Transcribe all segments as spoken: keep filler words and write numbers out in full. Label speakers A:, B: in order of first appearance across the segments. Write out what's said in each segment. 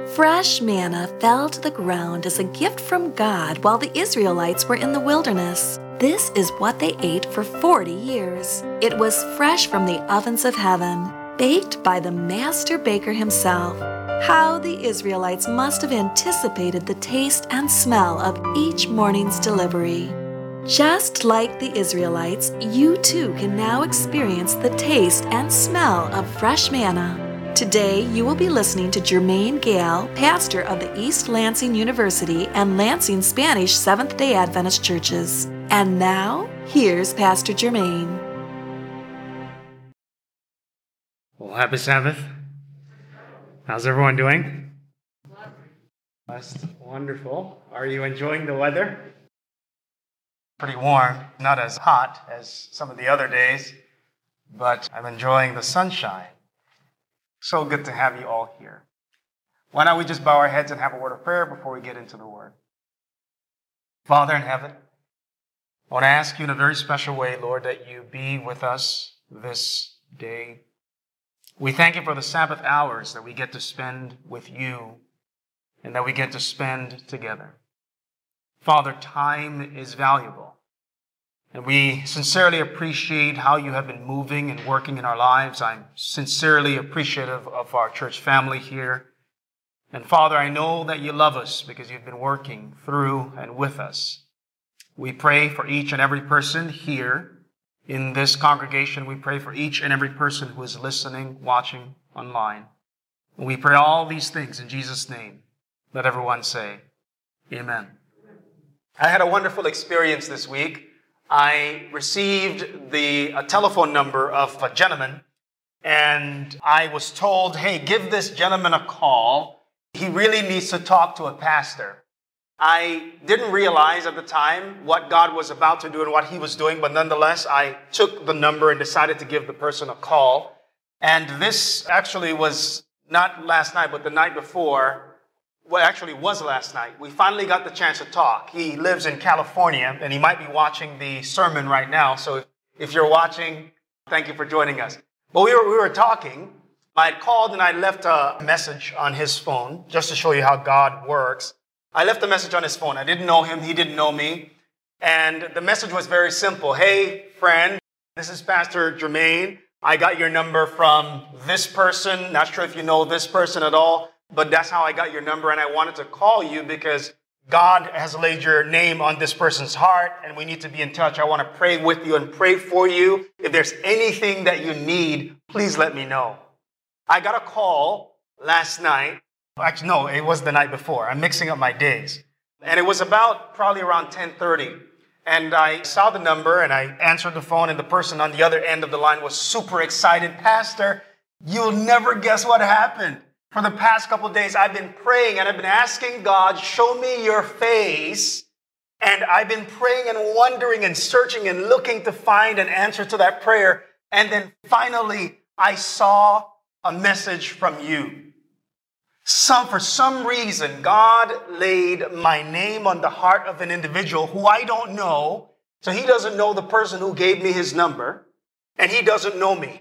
A: Fresh manna fell to the ground as a gift from God while the Israelites were in the wilderness. This is what they ate for forty years. It was fresh from the ovens of heaven, baked by the master baker himself. How the Israelites must have anticipated the taste and smell of each morning's delivery. Just like the Israelites, you too can now experience the taste and smell of fresh manna. Today, you will be listening to Jermaine Gale, pastor of the East Lansing University and Lansing Spanish Seventh-day Adventist Churches. And now, here's Pastor Jermaine.
B: Well, happy Sabbath. How's everyone doing? Blessed. Wonderful. Are you enjoying the weather? Pretty warm, not as hot as some of the other days, but I'm enjoying the sunshine. So good to have you all here. Why don't we just bow our heads and have a word of prayer before we get into the word? Father in heaven, I want to ask you in a very special way, Lord, that you be with us this day. We thank you for the Sabbath hours that we get to spend with you and that we get to spend together. Father, time is valuable. And we sincerely appreciate how you have been moving and working in our lives. I'm sincerely appreciative of our church family here. And Father, I know that you love us because you've been working through and with us. We pray for each and every person here in this congregation. We pray for each and every person who is listening, watching online. And we pray all these things in Jesus' name. Let everyone say, Amen. I had a wonderful experience this week. I received the a telephone number of a gentleman, and I was told, hey, give this gentleman a call. He really needs to talk to a pastor. I didn't realize at the time what God was about to do and what he was doing, but nonetheless, I took the number and decided to give the person a call. And this actually was not last night, but the night before. Well, actually it was last night. We finally got the chance to talk. He lives in California, and he might be watching the sermon right now. So if, if you're watching, thank you for joining us. But we were, we were talking. I had called and I left a message on his phone just to show you how God works. I left a message on his phone. I didn't know him. He didn't know me. And the message was very simple. Hey, friend, this is Pastor Jermaine. I got your number from this person. Not sure if you know this person at all. But that's how I got your number, and I wanted to call you because God has laid your name on this person's heart, and we need to be in touch. I want to pray with you and pray for you. If there's anything that you need, please let me know. I got a call last night. Actually, no, it was the night before. I'm mixing up my days. And it was about probably around ten thirty. And I saw the number, and I answered the phone, and the person on the other end of the line was super excited. Pastor, you'll never guess what happened. For the past couple of days, I've been praying and I've been asking God, show me your face. And I've been praying and wondering and searching and looking to find an answer to that prayer. And then finally, I saw a message from you. Some, for some reason, God laid my name on the heart of an individual who I don't know. So he doesn't know the person who gave me his number, and he doesn't know me.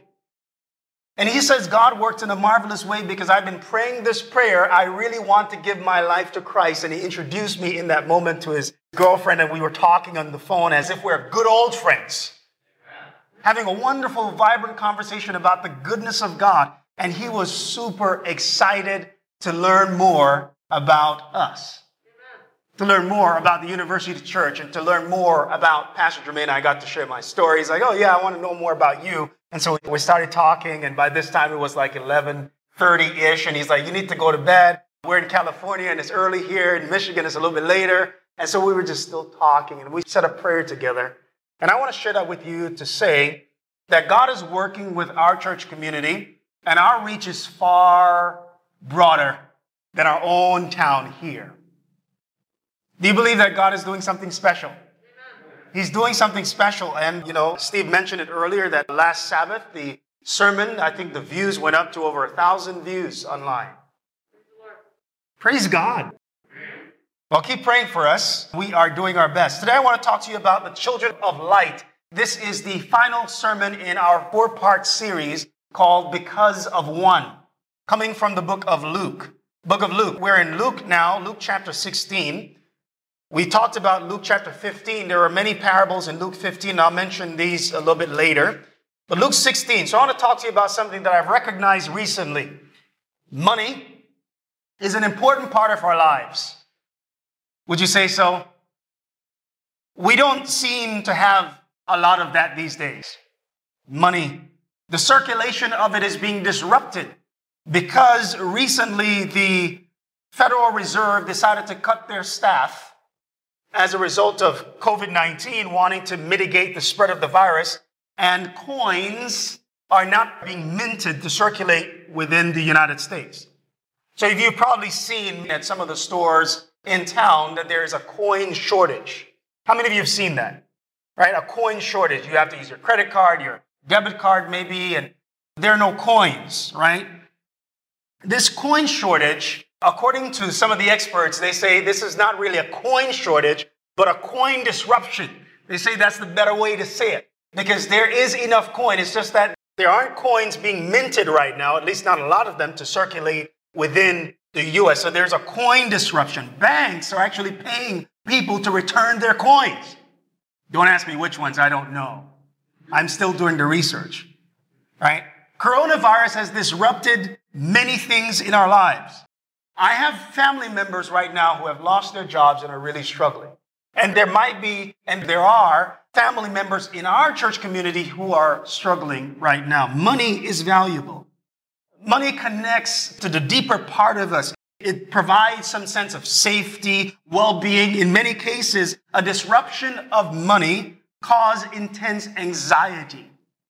B: And he says God worked in a marvelous way because I've been praying this prayer. I really want to give my life to Christ. And he introduced me in that moment to his girlfriend, and we were talking on the phone as if we're good old friends. Having a wonderful, vibrant conversation about the goodness of God. And he was super excited to learn more about us. To learn more about the University Church and to learn more about Pastor Jermaine. I got to share my story. He's like, oh yeah, I want to know more about you. And so we started talking, and by this time it was like eleven thirty-ish, and he's like, you need to go to bed. We're in California, and it's early here. In Michigan, it's a little bit later. And so we were just still talking, and we said a prayer together. And I want to share that with you to say that God is working with our church community, and our reach is far broader than our own town here. Do you believe that God is doing something special? He's doing something special. And, you know, Steve mentioned it earlier that last Sabbath, the sermon, I think the views went up to over a thousand views online. Praise God. Well, keep praying for us. We are doing our best. Today, I want to talk to you about the children of light. This is the final sermon in our four-part series called Because of One, coming from the book of Luke.
C: Book of Luke. We're in Luke now, Luke chapter sixteen. We talked about Luke chapter fifteen. There are many parables in Luke fifteen. I'll mention these a little bit later. But Luke sixteen. So I want to talk to you about something that I've recognized recently. Money is an important part of our lives. Would you say so? We don't seem to have a lot of that these days. Money. The circulation of it is being disrupted because recently the Federal Reserve decided to cut their staff as a result of covid nineteen, wanting to mitigate the spread of the virus, and coins are not being minted to circulate within the United States. So you've probably seen at some of the stores in town that there is a coin shortage. How many of you have seen that? Right? A coin shortage. You have to use your credit card, your debit card maybe, and there are no coins, right? This coin shortage, according to some of the experts, they say this is not really a coin shortage, but a coin disruption. They say that's the better way to say it because there is enough coin. It's just that there aren't coins being minted right now, at least not a lot of them, to circulate within the U S. So there's a coin disruption. Banks are actually paying people to return their coins. Don't ask me which ones, I don't know. I'm still doing the research, right? Coronavirus has disrupted many things in our lives. I have family members right now who have lost their jobs and are really struggling. And there might be, and there are, family members in our church community who are struggling right now. Money is valuable. Money connects to the deeper part of us. It provides some sense of safety, well-being. In many cases, a disruption of money causes intense anxiety.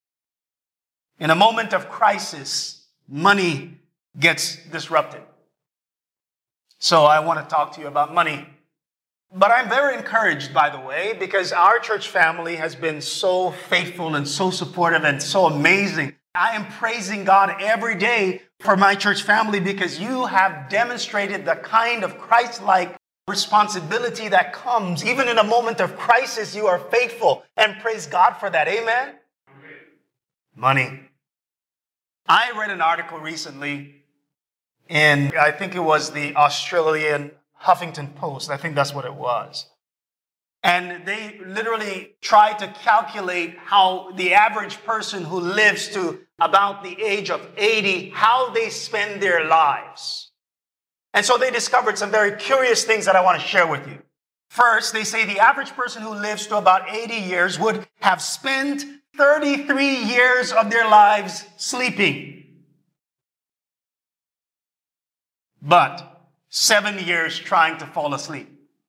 C: In a moment of crisis, money gets disrupted. So I want to talk to you about money. But I'm very encouraged, by the way, because our church family has been so faithful and so supportive and so amazing. I am praising God every day for my church family because you have demonstrated the kind of Christ-like responsibility that comes. Even in a moment of crisis, you are faithful, and praise God for that. Amen? Money. I read an article recently in, I think it was the Australian Huffington Post. I think that's what it was. And they literally tried to calculate how the average person who lives to about the age of eighty, how they spend their lives. And so they discovered some very curious things that I want to share with you. First, they say the average person who lives to about eighty years would have spent thirty-three years of their lives sleeping. But seven years trying to fall asleep.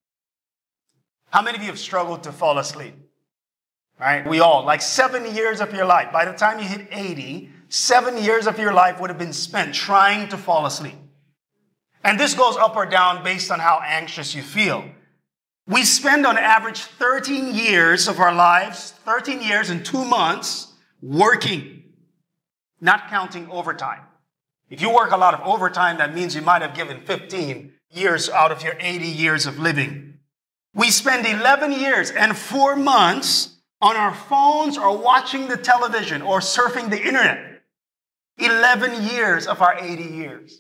C: How many of you have struggled to fall asleep? Right? We all, like seven years of your life. By the time you hit eighty, seven years of your life would have been spent trying to fall asleep. And this goes up or down based on how anxious you feel. We spend on average thirteen years of our lives, thirteen years and two months, working, not counting overtime. If you work a lot of overtime, that means you might have given fifteen years out of your eighty years of living. We spend eleven years and four months on our phones or watching the television or surfing the internet. eleven years of our eighty years.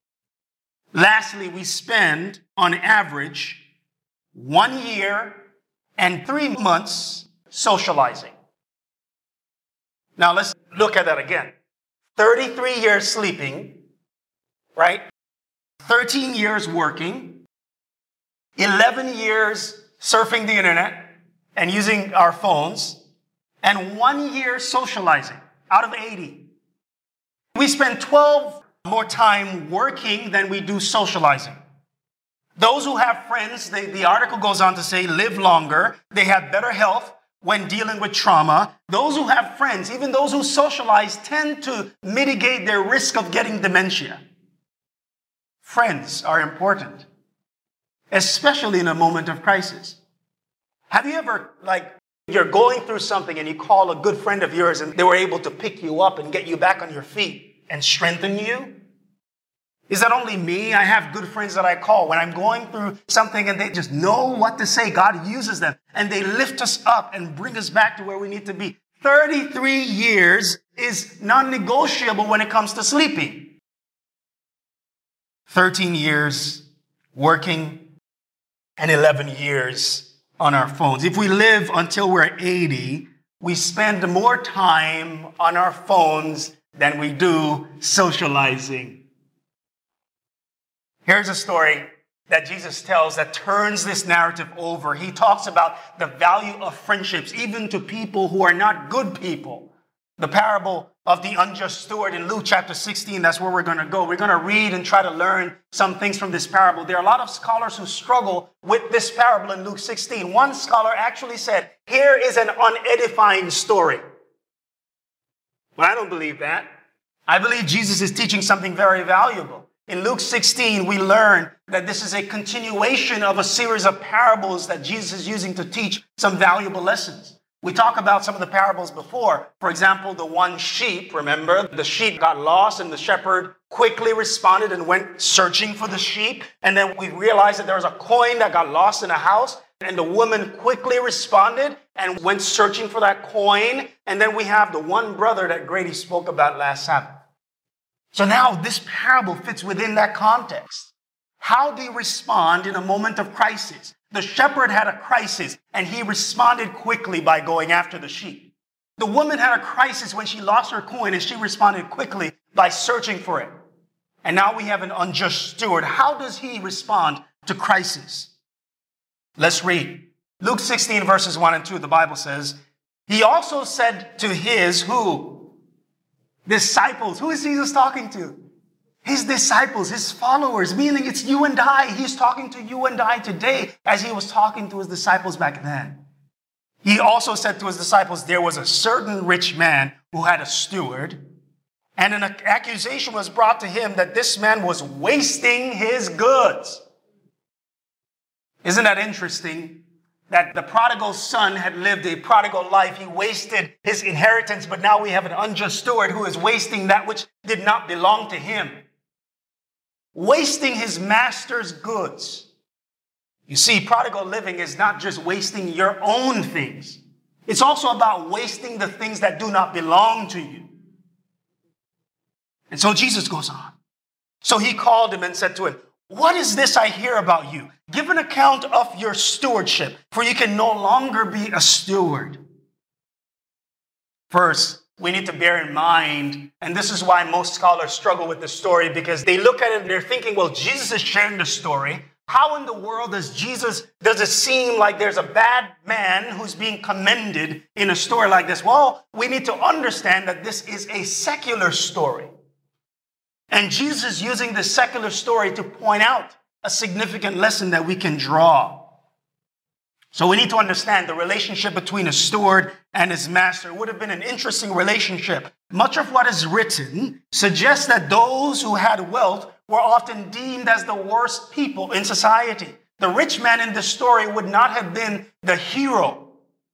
C: Lastly, we spend, on average, one year and three months socializing. Now, let's look at that again. thirty-three years sleeping, right? thirteen years working, eleven years surfing the internet and using our phones, and one year socializing out of eighty. We spend twelve more time working than we do socializing. Those who have friends, they, the article goes on to say, live longer. They have better health when dealing with trauma. Those who have friends, even those who socialize, tend to mitigate their risk of getting dementia. Friends are important, especially in a moment of crisis. Have you ever, like, you're going through something and you call a good friend of yours and they were able to pick you up and get you back on your feet and strengthen you? Is that only me? I have good friends that I call when I'm going through something and they just know what to say. God uses them and they lift us up and bring us back to where we need to be. thirty-three years is non-negotiable when it comes to sleeping. thirteen years working and eleven years on our phones. If we live until we're eighty, we spend more time on our phones than we do socializing. Here's a story that Jesus tells that turns this narrative over. He talks about the value of friendships, even to people who are not good people. The parable of the unjust steward in Luke chapter sixteen, that's where we're going to go. We're going to read and try to learn some things from this parable. There are a lot of scholars who struggle with this parable in Luke sixteen. One scholar actually said, here is an unedifying story. But I don't believe that. I believe Jesus is teaching something very valuable. In Luke sixteen, we learn that this is a continuation of a series of parables that Jesus is using to teach some valuable lessons. We talked about some of the parables before. For example, the one sheep, remember? The sheep got lost and the shepherd quickly responded and went searching for the sheep. And then we realized that there was a coin that got lost in a house. And the woman quickly responded and went searching for that coin. And then we have the one brother that Grady spoke about last Sabbath. So now this parable fits within that context. How do you respond in a moment of crisis? The shepherd had a crisis and he responded quickly by going after the sheep. The woman had a crisis when she lost her coin and she responded quickly by searching for it. And now we have an unjust steward. How does he respond to crisis? Let's read. Luke sixteen verses one and two, the Bible says, he also said to his who? Disciples. Who is Jesus talking to? His disciples, his followers, meaning it's you and I. He's talking to you and I today as he was talking to his disciples back then. He also said to his disciples, there was a certain rich man who had a steward, and an accusation was brought to him that this man was wasting his goods. Isn't that interesting? That the prodigal son had lived a prodigal life. He wasted his inheritance, but now we have an unjust steward who is wasting that which did not belong to him. Wasting his master's goods. You see, prodigal living is not just wasting your own things. It's also about wasting the things that do not belong to you. And so Jesus goes on. So he called him and said to him, what is this I hear about you? Give an account of your stewardship, for you can no longer be a steward. First, we need to bear in mind, and this is why most scholars struggle with the story, because they look at it and they're thinking, well, Jesus is sharing the story. How in the world does Jesus, does it seem like there's a bad man who's being commended in a story like this? Well, we need to understand that this is a secular story. And Jesus is using this secular story to point out a significant lesson that we can draw. So we need to understand the relationship between a steward and his master would have been an interesting relationship. Much of what is written suggests that those who had wealth were often deemed as the worst people in society. The rich man in this story would not have been the hero.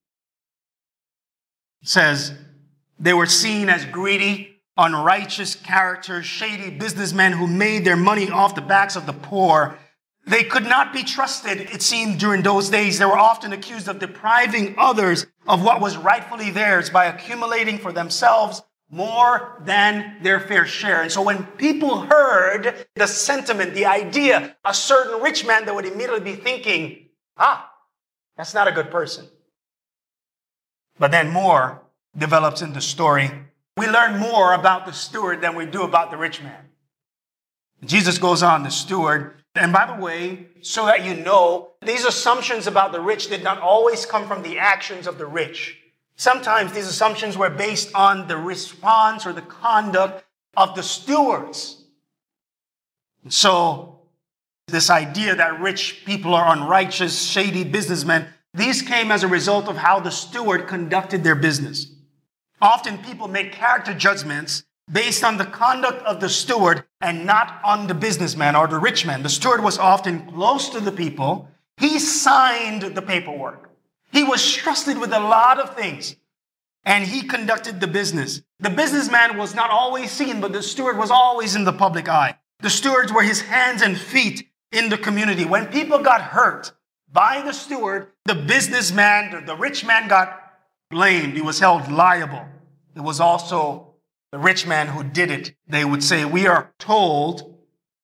C: It says they were seen as greedy, unrighteous characters, shady businessmen who made their money off the backs of the poor. They could not be trusted, it seemed, during those days. They were often accused of depriving others of what was rightfully theirs by accumulating for themselves more than their fair share. And so when people heard the sentiment, the idea, a certain rich man, they would immediately be thinking, ah, that's not a good person. But then more develops in the story. We learn more about the steward than we do about the rich man. Jesus goes on, the steward. And by the way, so that you know, these assumptions about the rich did not always come from the actions of the rich. Sometimes these assumptions were based on the response or the conduct of the stewards. And so this idea that rich people are unrighteous, shady businessmen, these came as a result of how the steward conducted their business. Often people make character judgments based on the conduct of the steward and not on the businessman or the rich man. The steward was often close to the people. He signed the paperwork. He was trusted with a lot of things, and he conducted the business. The businessman was not always seen, but the steward was always in the public eye. The stewards were his hands and feet in the community. When people got hurt by the steward, the businessman, the rich man got blamed. He was held liable. It was also the rich man who did it. They would say, we are told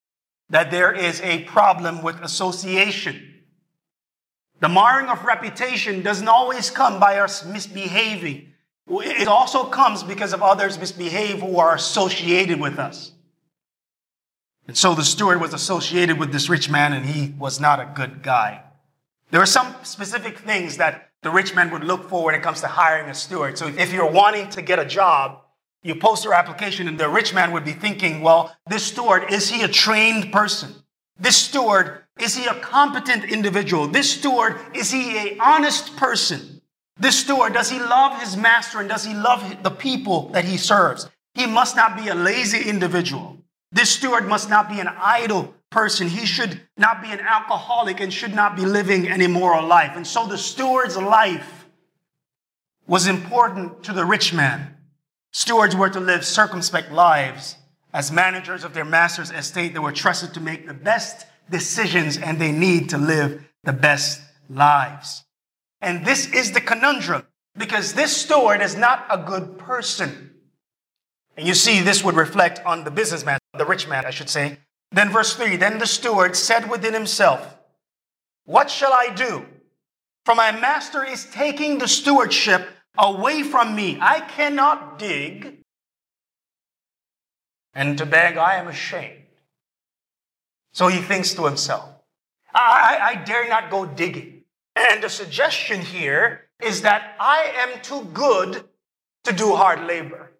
C: that there is a problem with association. The marring of reputation doesn't always come by us misbehaving. It also comes because of others misbehave who are associated with us. And so the steward was associated with this rich man, and he was not a good guy. There are some specific things that the rich man would look for when it comes to hiring a steward. So if you're wanting to get a job, you post your application, and the rich man would be thinking, well, this steward, is he a trained person? This steward, is he a competent individual? This steward, is he an honest person? This steward, does he love his master, and does he love the people that he serves? He must not be a lazy individual. This steward must not be an idle person. He should not be an alcoholic and should not be living an immoral life. And so the steward's life was important to the rich man. Stewards were to live circumspect lives. As managers of their master's estate, they were trusted to make the best decisions, and they need to live the best lives. And this is the conundrum, because this steward is not a good person. And you see, this would reflect on the businessman, the rich man, I should say. Then verse three, then the steward said within himself, what shall I do? For my master is taking the stewardship away from me. I cannot dig, and to beg I am ashamed. So he thinks to himself, I, I, I dare not go digging. And the suggestion here is that I am too good to do hard labor.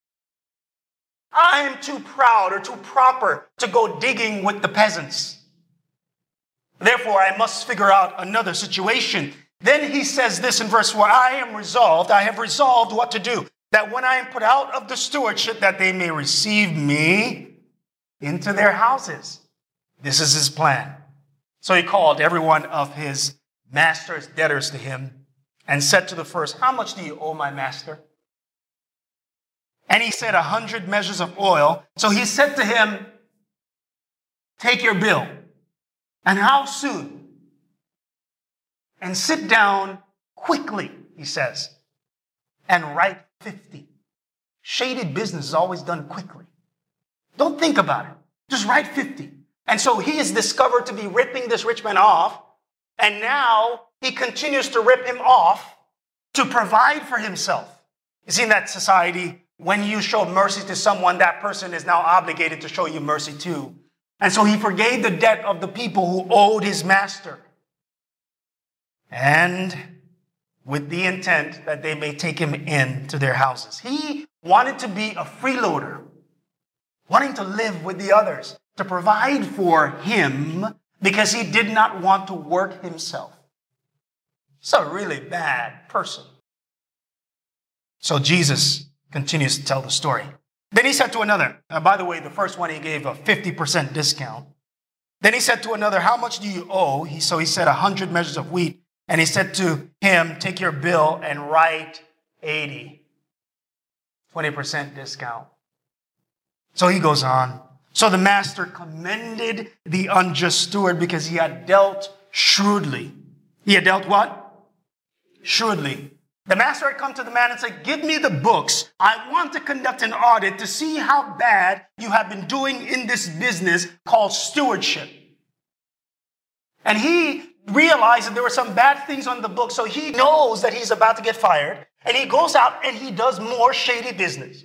C: I am too proud or too proper to go digging with the peasants. Therefore, I must figure out another situation. Then he says this in verse four, I am resolved, I have resolved what to do, that when I am put out of the stewardship, that they may receive me into their houses. This is his plan. So he called every one of his master's debtors to him and said to the first, how much do you owe my master? And he said, a hundred measures of oil. So he said to him, take your bill. And how soon? And sit down quickly, he says, and write fifty. Shaded business is always done quickly. Don't think about it. Just write fifty. And so he is discovered to be ripping this rich man off. And now he continues to rip him off to provide for himself. You see, in that society, when you show mercy to someone, that person is now obligated to show you mercy too. And so he forgave the debt of the people who owed his master. And with the intent that they may take him into their houses. He wanted to be a freeloader, wanting to live with the others, to provide for him because he did not want to work himself. He's a really bad person. So Jesus continues to tell the story. Then he said to another, uh, by the way, the first one he gave a fifty percent discount. Then he said to another, how much do you owe? He, so he said a hundred measures of wheat. And he said to him, take your bill and write eighty. twenty percent discount. So he goes on. So the master commended the unjust steward because he had dealt shrewdly. He had dealt what? Shrewdly. The master had come to the man and said, give me the books. I want to conduct an audit to see how bad you have been doing in this business called stewardship. And he realized that there were some bad things on the book, so he knows that he's about to get fired, and he goes out and he does more shady business.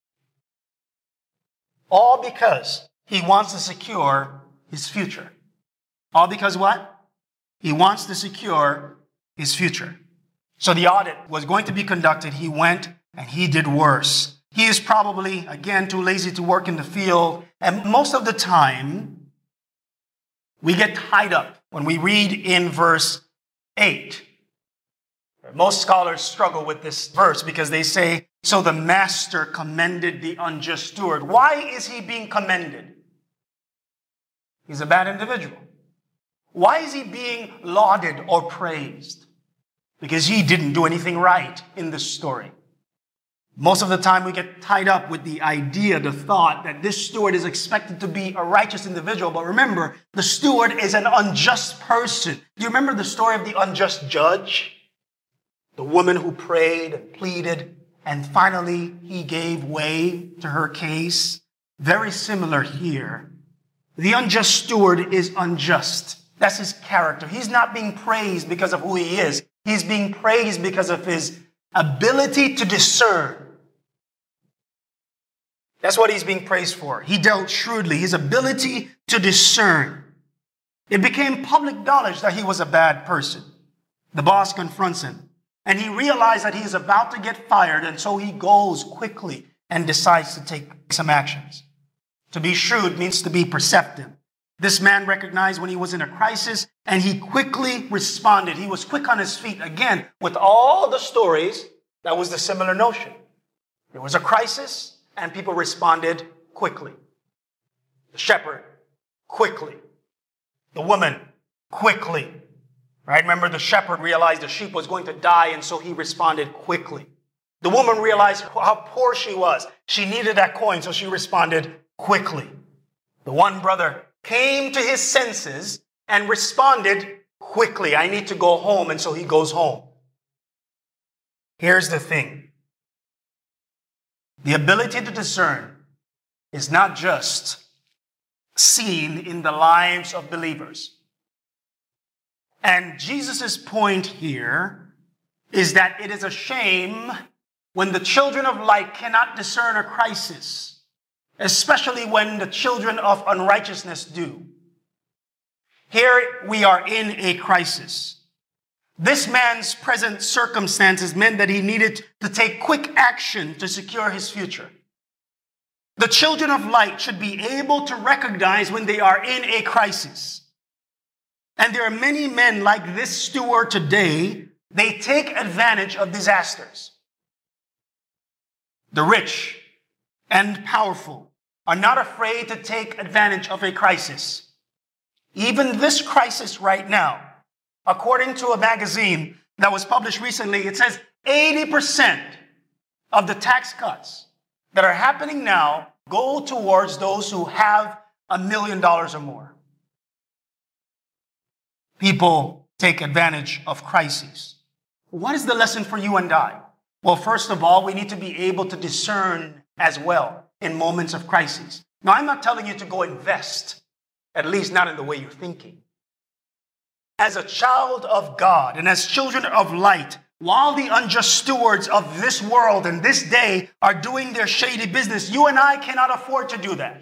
C: All because he wants to secure his future. All because what? He wants to secure his future. So the audit was going to be conducted. He went and he did worse. He is probably, again, too lazy to work in the field. And most of the time, we get tied up when we read in verse eight. Most scholars struggle with this verse because they say, so the master commended the unjust steward. Why is he being commended? He's a bad individual. Why is he being lauded or praised? Because he didn't do anything right in this story. Most of the time we get tied up with the idea, the thought that this steward is expected to be a righteous individual. But remember, the steward is an unjust person. Do you remember the story of the unjust judge? The woman who prayed and pleaded, and finally he gave way to her case. Very similar here. The unjust steward is unjust. That's his character. He's not being praised because of who he is. He's being praised because of his ability to discern. That's what he's being praised for. He dealt shrewdly, his ability to discern. It became public knowledge that he was a bad person. The boss confronts him, and he realized that he is about to get fired, and so he goes quickly and decides to take some actions. To be shrewd means to be perceptive. This man recognized when he was in a crisis, and he quickly responded. He was quick on his feet. Again, with all the stories, that was the similar notion. There was a crisis, and people responded quickly. The shepherd, quickly. The woman, quickly. Right? Remember, the shepherd realized the sheep was going to die, and so he responded quickly. The woman realized how poor she was. She needed that coin, so she responded quickly. The one brother came to his senses and responded quickly. I need to go home, and so he goes home. Here's the thing. The ability to discern is not just seen in the lives of believers. And Jesus' point here is that it is a shame when the children of light cannot discern a crisis, especially when the children of unrighteousness do. Here we are in a crisis. This man's present circumstances meant that he needed to take quick action to secure his future. The children of light should be able to recognize when they are in a crisis. And there are many men like this steward today. They take advantage of disasters. The rich and powerful are not afraid to take advantage of a crisis. Even this crisis right now, according to a magazine that was published recently, it says eighty percent of the tax cuts that are happening now go towards those who have a million dollars or more. People take advantage of crises. What is the lesson for you and I? Well, first of all, we need to be able to discern as well in moments of crisis. Now, I'm not telling you to go invest, at least not in the way you're thinking. As a child of God and as children of light, while the unjust stewards of this world and this day are doing their shady business, you and I cannot afford to do that.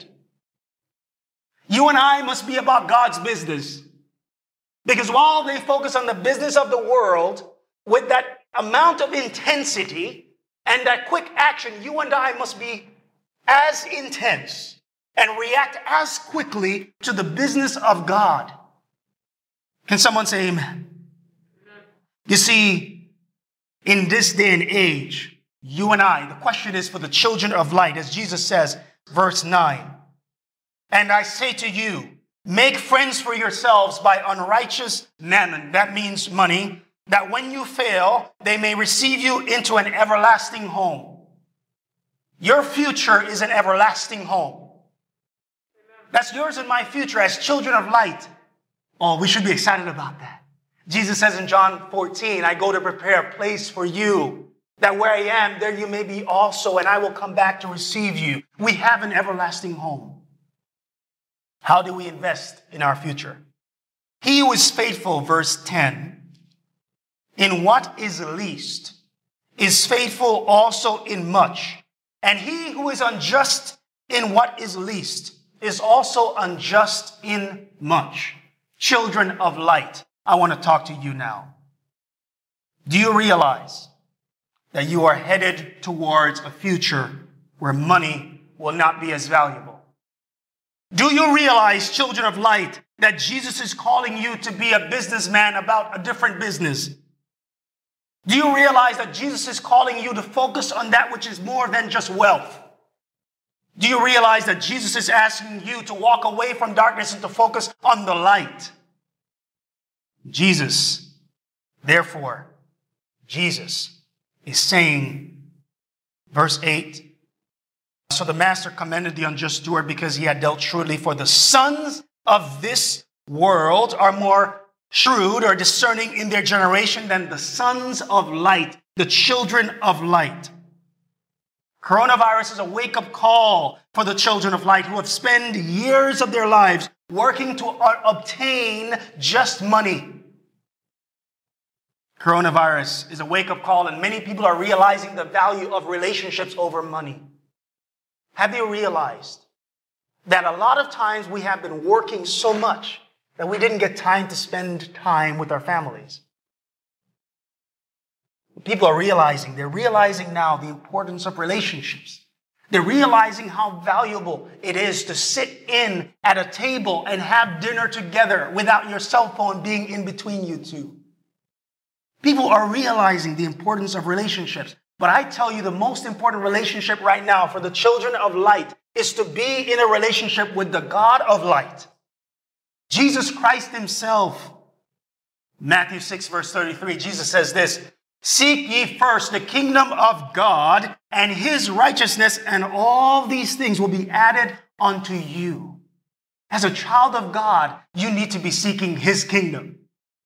C: You and I must be about God's business. Because while they focus on the business of the world with that amount of intensity and that quick action, you and I must be as intense and react as quickly to the business of God. Can someone say amen? You see, in this day and age, you and I, the question is for the children of light, as Jesus says, verse nine. And I say to you, make friends for yourselves by unrighteous mammon. That means money, that when you fail, they may receive you into an everlasting home. Your future is an everlasting home. That's yours and my future as children of light. Oh, we should be excited about that. Jesus says in John fourteen, I go to prepare a place for you, that where I am, there you may be also, and I will come back to receive you. We have an everlasting home. How do we invest in our future? He who is faithful, verse ten, in what is least, is faithful also in much. And he who is unjust in what is least, is also unjust in much. Children of light, I want to talk to you now. Do you realize that you are headed towards a future where money will not be as valuable? Do you realize, children of light, that Jesus is calling you to be a businessman about a different business? Do you realize that Jesus is calling you to focus on that which is more than just wealth? Do you realize that Jesus is asking you to walk away from darkness and to focus on the light? Jesus, therefore, Jesus is saying, verse eight, so the master commended the unjust steward because he had dealt shrewdly, for the sons of this world are more shrewd or discerning in their generation than the sons of light, the children of light. Coronavirus is a wake-up call for the children of light who have spent years of their lives working to uh, obtain just money. Coronavirus is a wake-up call, and many people are realizing the value of relationships over money. Have you realized that a lot of times we have been working so much that we didn't get time to spend time with our families? People are realizing, they're realizing now the importance of relationships. They're realizing how valuable it is to sit in at a table and have dinner together without your cell phone being in between you two. People are realizing the importance of relationships. But I tell you, the most important relationship right now for the children of light is to be in a relationship with the God of light. Jesus Christ himself. Matthew six, verse thirty-three, Jesus says this, "Seek ye first the kingdom of God and his righteousness, and all these things will be added unto you." As a child of God, you need to be seeking his kingdom.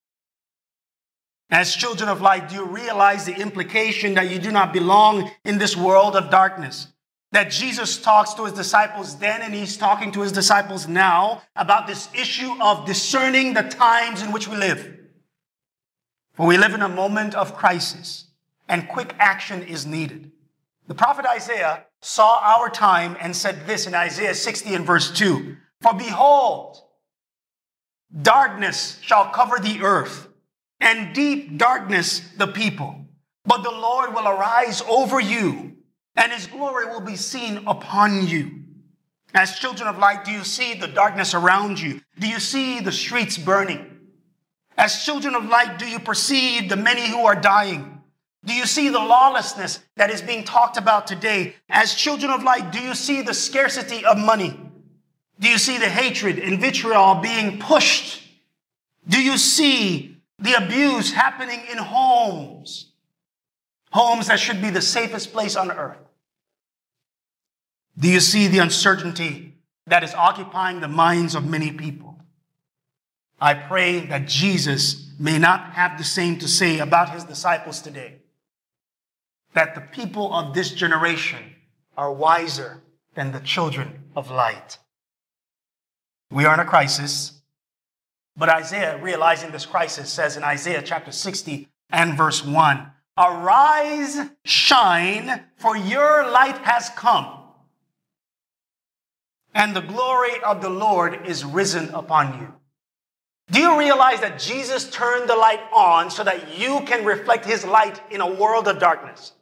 C: As children of light, do you realize the implication that you do not belong in this world of darkness? That Jesus talks to his disciples then, and he's talking to his disciples now about this issue of discerning the times in which we live. For we live in a moment of crisis, and quick action is needed. The prophet Isaiah saw our time and said this in Isaiah sixty and verse two, "For behold, darkness shall cover the earth, and deep darkness the people. But the Lord will arise over you, and his glory will be seen upon you." As children of light, do you see the darkness around you? Do you see the streets burning? As children of light, do you perceive the many who are dying? Do you see the lawlessness that is being talked about today? As children of light, do you see the scarcity of money? Do you see the hatred and vitriol being pushed? Do you see the abuse happening in homes? Homes that should be the safest place on earth. Do you see the uncertainty that is occupying the minds of many people? I pray that Jesus may not have the same to say about his disciples today. That the people of this generation are wiser than the children of light. We are in a crisis, but Isaiah, realizing this crisis, says in Isaiah chapter sixty and verse one, "Arise, shine, for your light has come, and the glory of the Lord is risen upon you." Do you realize that Jesus turned the light on so that you can reflect his light in a world of darkness?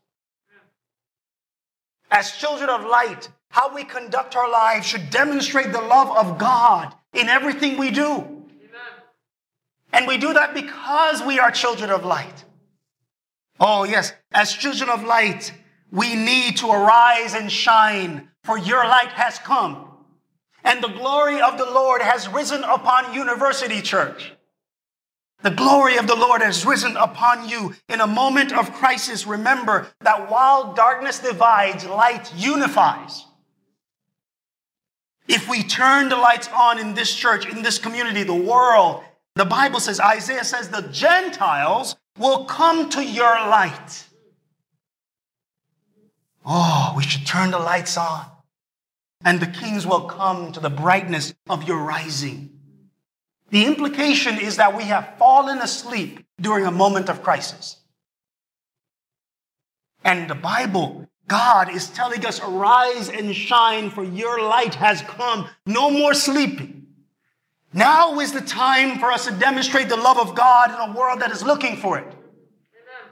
C: As children of light, how we conduct our lives should demonstrate the love of God in everything we do. Amen. And we do that because we are children of light. Oh yes, as children of light, we need to arise and shine, for your light has come. And the glory of the Lord has risen upon University Church. The glory of the Lord has risen upon you in a moment of crisis. Remember that while darkness divides, light unifies. If we turn the lights on in this church, in this community, the world, the Bible says, Isaiah says, the Gentiles will come to your light. Oh, we should turn the lights on. And the kings will come to the brightness of your rising. The implication is that we have fallen asleep during a moment of crisis. And the Bible, God is telling us, arise and shine, for your light has come. No more sleeping. Now is the time for us to demonstrate the love of God in a world that is looking for it. Amen.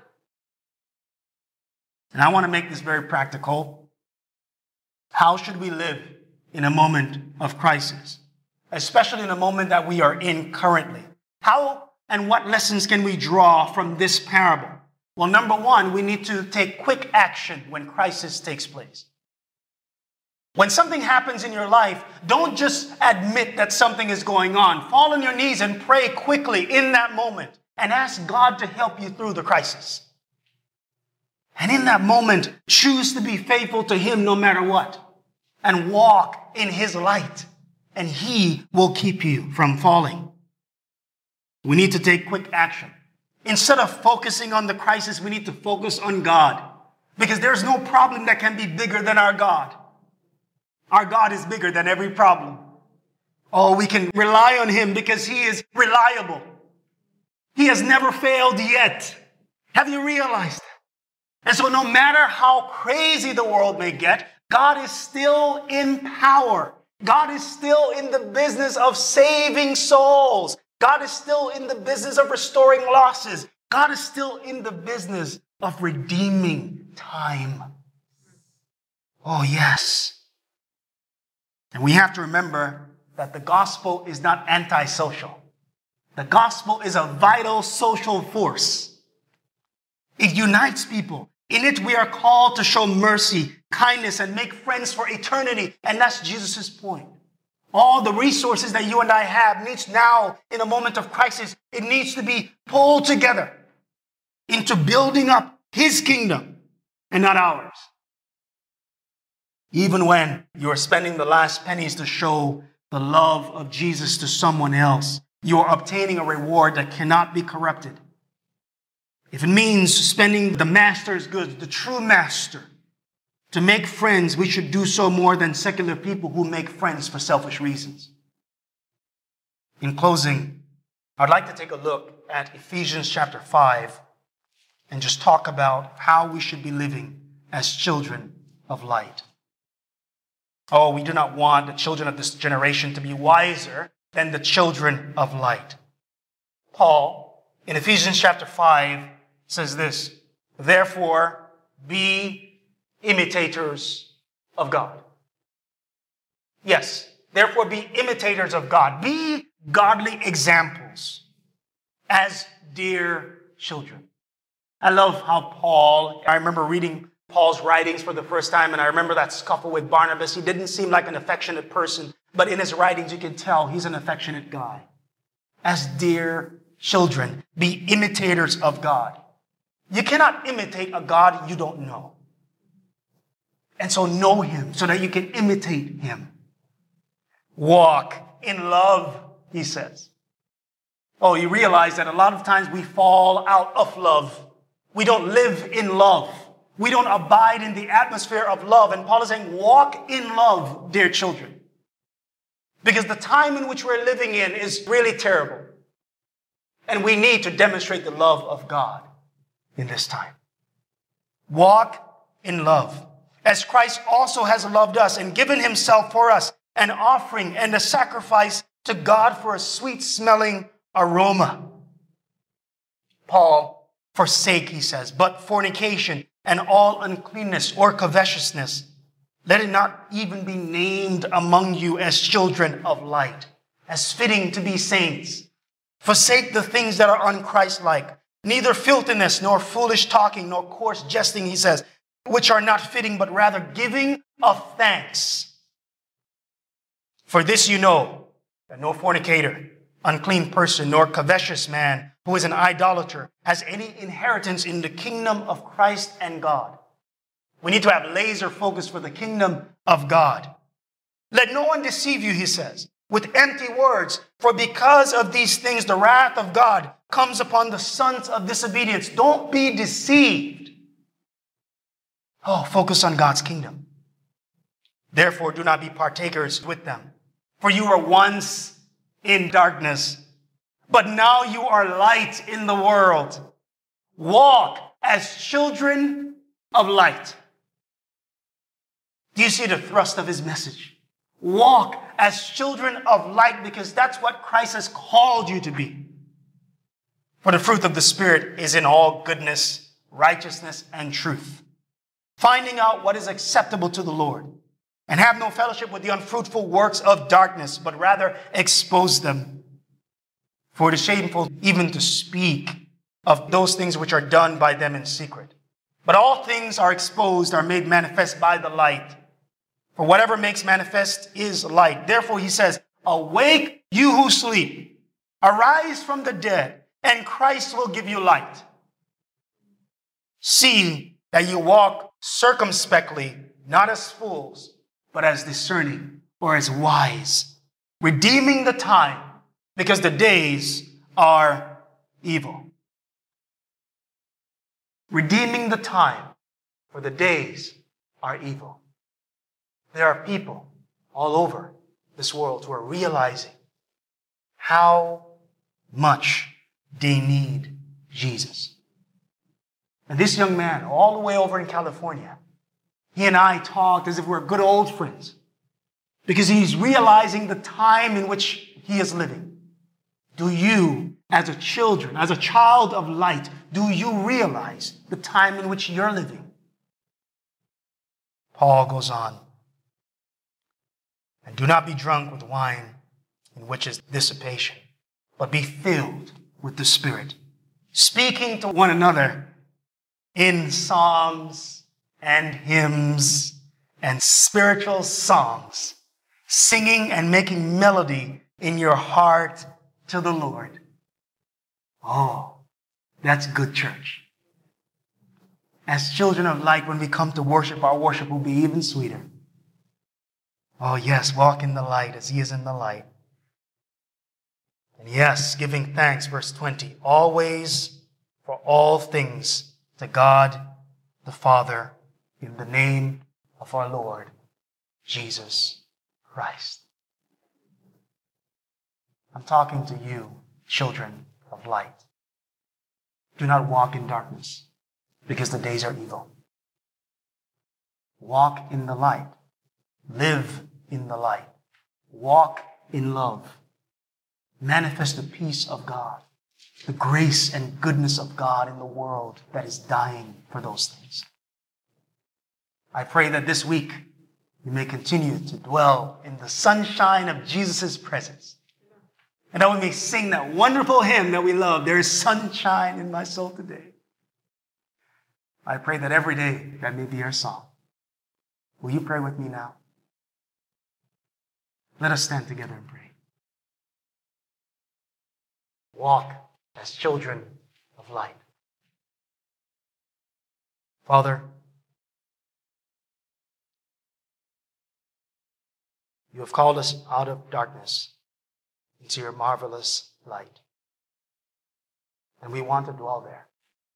C: And I want to make this very practical. How should we live in a moment of crisis, especially in a moment that we are in currently? How and what lessons can we draw from this parable? Well, number one, we need to take quick action when crisis takes place. When something happens in your life, don't just admit that something is going on. Fall on your knees and pray quickly in that moment and ask God to help you through the crisis. And in that moment, choose to be faithful to him no matter what. And walk in his light. And he will keep you from falling. We need to take quick action. Instead of focusing on the crisis, we need to focus on God. Because there's no problem that can be bigger than our God. Our God is bigger than every problem. Oh, we can rely on him because he is reliable. He has never failed yet. Have you realized that? And so no matter how crazy the world may get, God is still in power. God is still in the business of saving souls. God is still in the business of restoring losses. God is still in the business of redeeming time. Oh, yes. And we have to remember that the gospel is not antisocial. The gospel is a vital social force. It unites people. In it, we are called to show mercy, kindness, and make friends for eternity. And that's Jesus' point. All the resources that you and I have needs now, in a moment of crisis, it needs to be pulled together into building up his kingdom and not ours. Even when you are spending the last pennies to show the love of Jesus to someone else, you are obtaining a reward that cannot be corrupted. If it means spending the master's goods, the true master, to make friends, we should do so more than secular people who make friends for selfish reasons. In closing, I'd like to take a look at Ephesians chapter five and just talk about how we should be living as children of light. Oh, we do not want the children of this generation to be wiser than the children of light. Paul, in Ephesians chapter five, says this, therefore, be imitators of God. Yes, therefore be imitators of God. Be godly examples as dear children. I love how Paul, I remember reading Paul's writings for the first time, and I remember that scuffle with Barnabas. He didn't seem like an affectionate person, but in his writings you can tell he's an affectionate guy. As dear children, be imitators of God. You cannot imitate a God you don't know. And so know him so that you can imitate him. Walk in love, he says. Oh, you realize that a lot of times we fall out of love. We don't live in love. We don't abide in the atmosphere of love. And Paul is saying, walk in love, dear children. Because the time in which we're living in is really terrible. And we need to demonstrate the love of God in this time. Walk in love, as Christ also has loved us and given himself for us, an offering and a sacrifice to God for a sweet-smelling aroma. Paul, forsake, he says, but fornication and all uncleanness or covetousness, let it not even be named among you as children of light, as fitting to be saints. Forsake the things that are unchristlike, neither filthiness, nor foolish talking, nor coarse jesting, he says, which are not fitting, but rather giving of thanks. For this you know, that no fornicator, unclean person, nor covetous man, who is an idolater, has any inheritance in the kingdom of Christ and God. We need to have laser focus for the kingdom of God. Let no one deceive you, he says, with empty words, for because of these things the wrath of God comes upon the sons of disobedience. Don't be deceived. Oh, focus on God's kingdom. Therefore, do not be partakers with them. For you were once in darkness, but now you are light in the world. Walk as children of light. Do you see the thrust of his message? Walk as children of light, because that's what Christ has called you to be. For the fruit of the Spirit is in all goodness, righteousness, and truth, finding out what is acceptable to the Lord, and have no fellowship with the unfruitful works of darkness, but rather expose them. For it is shameful even to speak of those things which are done by them in secret. But all things are exposed, are made manifest by the light. For whatever makes manifest is light. Therefore, he says, awake, you who sleep. Arise from the dead, and Christ will give you light. See that you walk circumspectly, not as fools, but as discerning or as wise, redeeming the time, because the days are evil. Redeeming the time, for the days are evil. There are people all over this world who are realizing how much they need Jesus. And this young man, all the way over in California, he and I talked as if we're good old friends, because he's realizing the time in which he is living. Do you, as a children, as a child of light, do you realize the time in which you're living? Paul goes on, and do not be drunk with wine, in which is dissipation, but be filled with the Spirit, speaking to one another in psalms and hymns and spiritual songs, singing and making melody in your heart to the Lord. Oh, that's good church. As children of light, when we come to worship, our worship will be even sweeter. Oh yes, walk in the light as he is in the light. And yes, giving thanks, verse twenty, always for all things to God the Father, in the name of our Lord Jesus Christ. I'm talking to you, children of light. Do not walk in darkness, because the days are evil. Walk in the light. Live in the light. Walk in love. Manifest the peace of God, the grace and goodness of God in the world that is dying for those things. I pray that this week you may continue to dwell in the sunshine of Jesus' presence. And that we may sing that wonderful hymn that we love, there is sunshine in my soul today. I pray that every day that may be our song. Will you pray with me now? Let us stand together and pray. Walk as children of light. Father, you have called us out of darkness into your marvelous light. And we want to dwell there.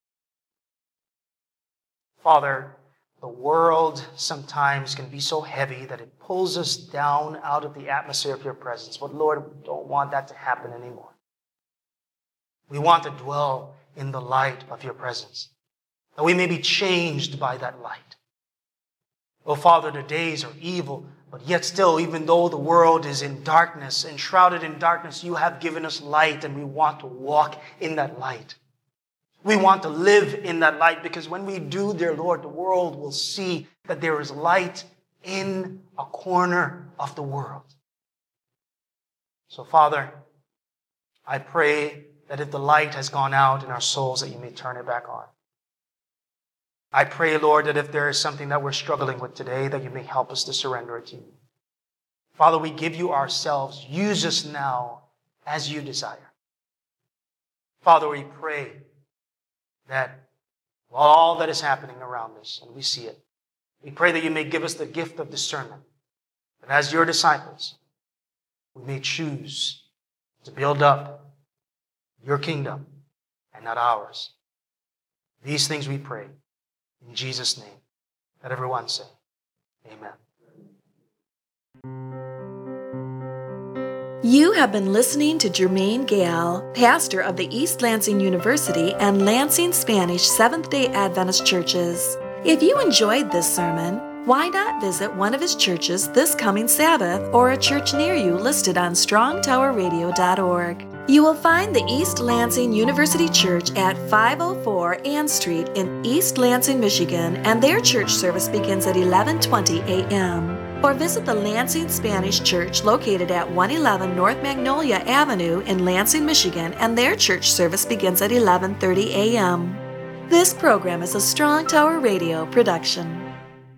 C: Father, the world sometimes can be so heavy that it pulls us down out of the atmosphere of your presence. But Lord, we don't want that to happen anymore. We want to dwell in the light of your presence, that we may be changed by that light. Oh, Father, the days are evil, but yet still, even though the world is in darkness, enshrouded in darkness, you have given us light, and we want to walk in that light. We want to live in that light, because when we do, dear Lord, the world will see that there is light in a corner of the world. So, Father, I pray that if the light has gone out in our souls, that you may turn it back on. I pray, Lord, that if there is something that we're struggling with today, that you may help us to surrender it to you. Father, we give you ourselves. Use us now as you desire. Father, we pray that all that is happening around us, and we see it, we pray that you may give us the gift of discernment. That as your disciples, we may choose to build up your kingdom and not ours. These things we pray in Jesus' name. Let everyone say, amen.
A: You have been listening to Jermaine Gale, pastor of the East Lansing University and Lansing Spanish Seventh-day Adventist churches. If you enjoyed this sermon, why not visit one of his churches this coming Sabbath or a church near you listed on strong tower radio dot org. You will find the East Lansing University Church at five oh four Ann Street in East Lansing, Michigan, and their church service begins at eleven twenty a.m. Or visit the Lansing Spanish Church located at one eleven North Magnolia Avenue in Lansing, Michigan, and their church service begins at eleven thirty a.m. This program is a Strong Tower Radio production.